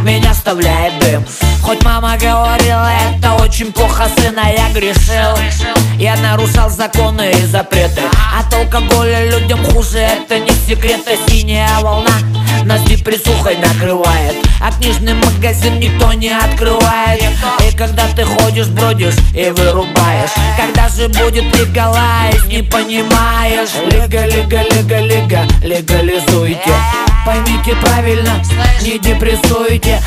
меня оставляет дым. Хоть мама говорила, это очень плохо, сына, я грешил. Я нарушал законы и запреты. От алкоголя людям хуже, это не секрет. Синяя волна нас депрессухой накрывает, а книжный магазин никто не открывает. И когда ты ходишь, бродишь и вырубаешь, когда же будет легалайз, не понимаешь. Легализуйте. Поймите правильно, не депрессуйте.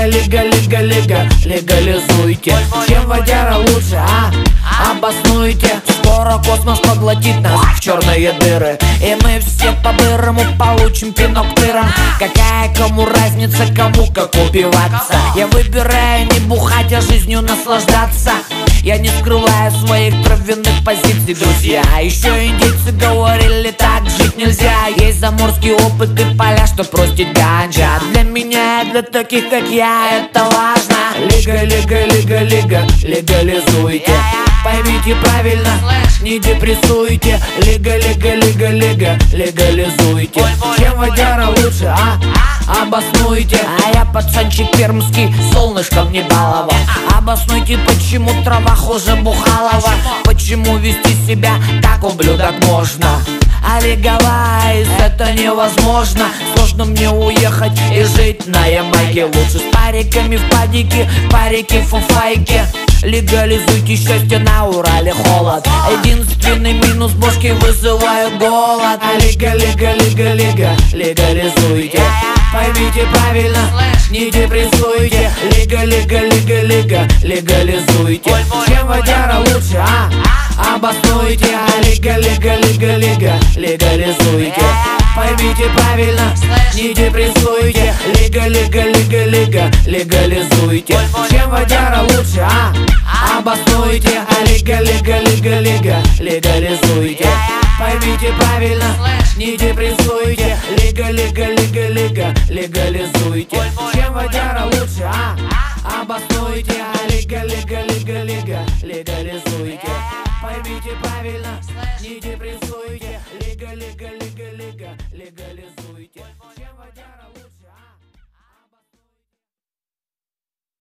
Легализуйте. Чем водяра лучше, обоснуйте. Скоро космос поглотит нас в черные дыры, и мы все по-бырому получим пинок тыром. Какая кому разница, кому как убиваться? Я выбираю не бухать, а жизнью наслаждаться. Я не скрываю своих травяных позиций, друзья. Еще индейцы говорили, так жить нельзя. Есть заморский опыт и поля, что простить ганджа. Для меня и для таких, как я, это важно. Легализуйте. Поймите правильно, не депрессуйте. Легализуйте. Чем водяра лучше, обоснуйте. А я пацанчик пермский, солнышком не баловал. Обоснуйте, почему трава хуже бухалова. Почему вести себя как ублюдок можно, а легалайз это невозможно. Сложно мне уехать и жить на Ямайке. Лучше с париками в падике, парики в фуфайке. Легализуйте счастье, на Урале холод. Единственный минус, бошки вызывают голод. Легализуйте. Поймите правильно, не депрессуйте. Легализуйте. Чем водяра лучше, обоснуйте. Легализуйте. Поймите правильно, не депрессуйте. Легализуйте. Чем водяра лучше, обоснуйте. Легализуйте. Поймите правильно, не депрессуйте. Легализуйте. Чем водяра лучше, обоснуйте. Легализуйте. Поймите правильно, не депрессуйте. Легализуйте. Чем водяра лучше.